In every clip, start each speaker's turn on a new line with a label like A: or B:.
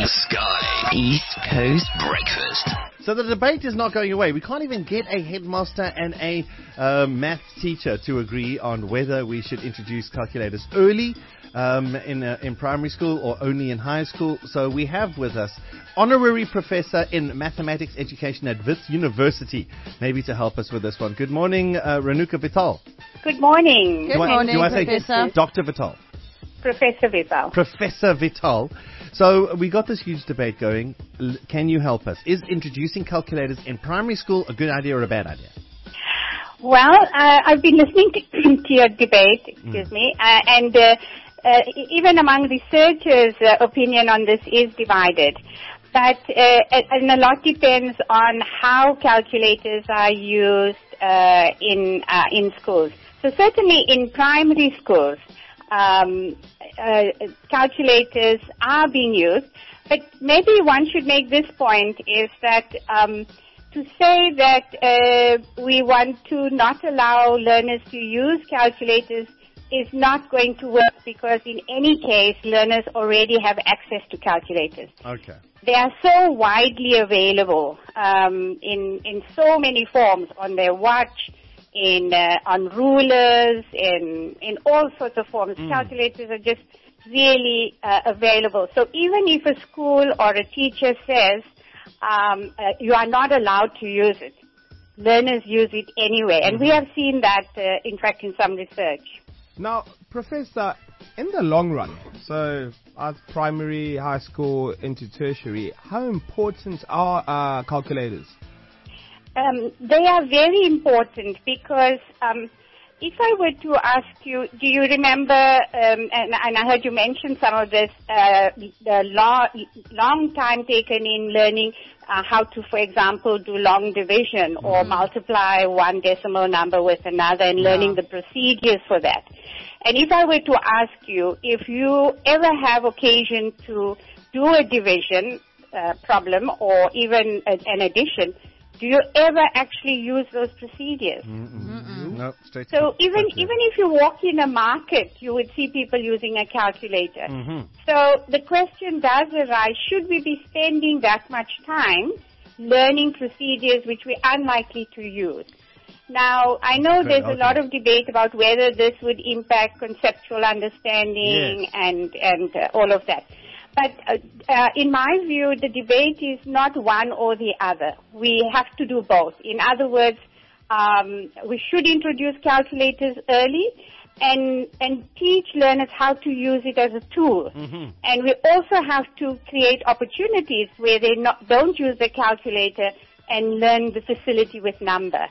A: Sky East Coast Breakfast.
B: So the debate is not going away. We can't even get a headmaster and a maths teacher to agree on whether we should introduce calculators early in primary school or only in high school. So we have with us honorary professor in mathematics education at Wits University, maybe to help us with this one. Good morning, Renuka Vital.
C: Good morning.
B: Do I say
C: Professor.
B: Dr. Vital?
C: Professor Vital.
B: Professor Vital. So we got this huge debate going. Can you help us? Is introducing calculators in primary school a good idea or a bad idea?
C: Well, I've been listening to your debate, and even among researchers, opinion on this is divided. But and a lot depends on how calculators are used in schools. So certainly in primary schools, calculators are being used, but maybe one should make this point is that to say that we want to not allow learners to use calculators is not going to work, because in any case learners already have access to calculators.
B: Okay.
C: They are so widely available in so many forms, on their watch, on rulers, in all sorts of forms. Calculators are just really available. So even if a school or a teacher says you are not allowed to use it, learners use it anyway. And we have seen that, in fact, in some research.
D: Now, Professor, in the long run, so as primary, high school, into tertiary, how important are calculators?
C: They are very important because if I were to ask you, do you remember, and I heard you mention some of this, the long time taken in learning how to, for example, do long division or multiply one decimal number with another, and learning the procedures for that. And if I were to ask you, if you ever have occasion to do a division problem or even an addition, do you ever actually use those procedures?
B: No, straight
C: so even if you walk in a market, you would see people using a calculator. So the question does arise, should we be spending that much time learning procedures which we're unlikely to use? Now, I know there's a lot of debate about whether this would impact conceptual understanding and all of that. But in my view, the debate is not one or the other. We have to do both. In other words, we should introduce calculators early and teach learners how to use it as a tool. And we also have to create opportunities where they don't use the calculator and learn the facility with number.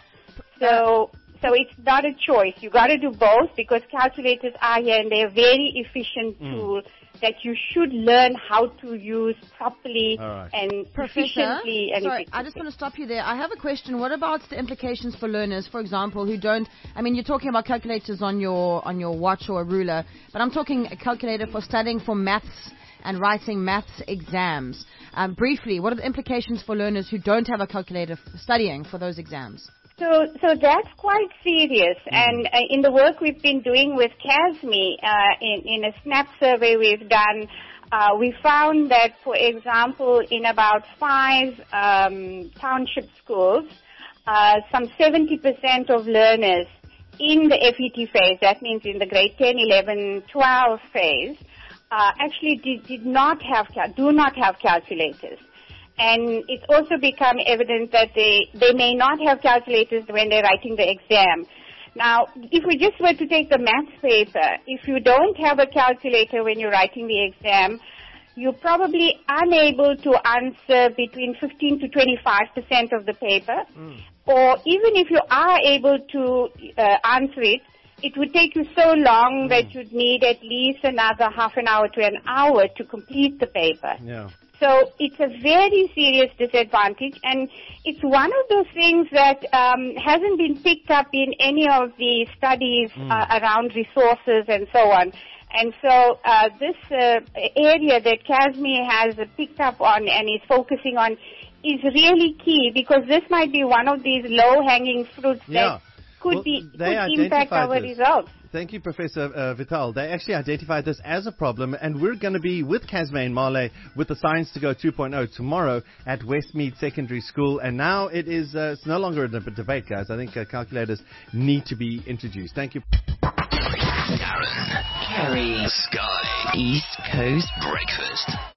C: So it's not a choice. You got to do both, because calculators are here and they're a very efficient tool that you should learn how to use properly and efficiently. And
E: sorry, I just want to stop you there. I have a question. What about the implications for learners, for example, who don't? I mean, you're talking about calculators on your watch or a ruler, but I'm talking a calculator for studying for maths and writing maths exams. Briefly, what are the implications for learners who don't have a calculator studying for those exams?
C: So that's quite serious, and in the work we've been doing with CASME, in a SNAP survey we've done, we found that, for example, in about 5 township schools, some 70% of learners in the FET phase, that means in the grade 10, 11, 12 phase, actually do not have calculators. And it's also become evident that they may not have calculators when they're writing the exam. Now, if we just were to take the maths paper, if you don't have a calculator when you're writing the exam, you're probably unable to answer between 15 to 25% of the paper. Or even if you are able to answer it, it would take you so long that you'd need at least another half an hour to an hour to complete the paper. So it's a very serious disadvantage, and it's one of those things that hasn't been picked up in any of the studies around resources and so on. And so this area that CASME has picked up on and is focusing on is really key, because this might be one of these low-hanging fruits that could impact our results.
B: Thank you, Professor Vital. They actually identified this as a problem, and we're going to be with Casmaine Marley with the Science to Go 2.0 tomorrow at Westmead Secondary School. And now it's no longer a debate, guys. I think calculators need to be introduced. Thank you.
A: Darren, Kerry, Sky, East Coast Breakfast.